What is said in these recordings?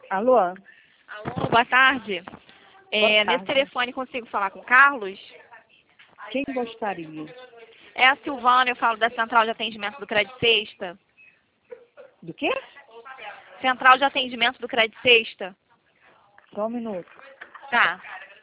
Alô? Alô, boa tarde. Boa Nesse tarde. telefone consigo falar com o Carlos? Quem gostaria? É a Silvana, eu falo da Central de Atendimento do Crédito Sexta. Do quê? Central de Atendimento do Crédito Sexta. Só um minuto. Tá.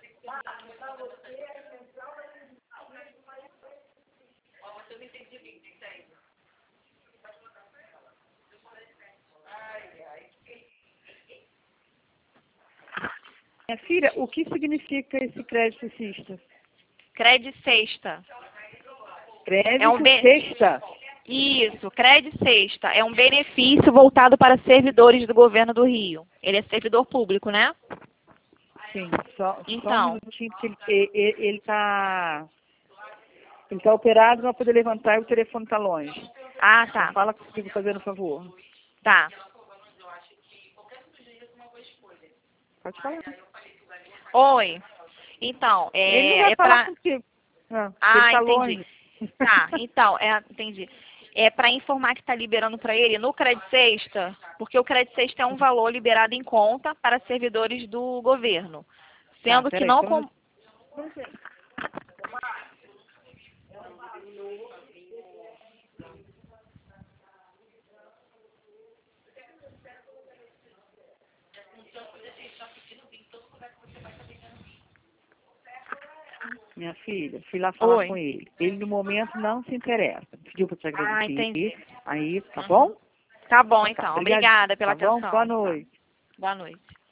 Minha filha, o que significa esse crédito cista? Crédito Sexta. Crédito É um be- sexta? Isso, Crédito Sexta. É um benefício voltado para servidores do governo do Rio. Ele é servidor público, né? Sim, só um Então. minutinho, porque ele tá operado para poder levantar e o telefone está longe. Ah, tá. Fala comigo, fazendo um favor. Tá. Pode falar. Oi. Então, Ele não vai é falar para... contigo. Não, porque Ah, ele está entendi. longe. Tá, então, entendi. É para informar que está liberando para ele no Crédito Sexta, porque o Crédito Sexta é um valor liberado em conta para servidores do governo. Tá, Sendo que peraí, não... só um minuto. Minha filha, fui lá falar Oi. com ele. Ele, no momento, não se interessa. Pediu para te Ah, agradecer. entendi. Aí, tá Uhum. bom? Tá bom, Então tá. então. Obrigada. Obrigada pela Tá bom? atenção. Boa Tá. noite. Boa noite.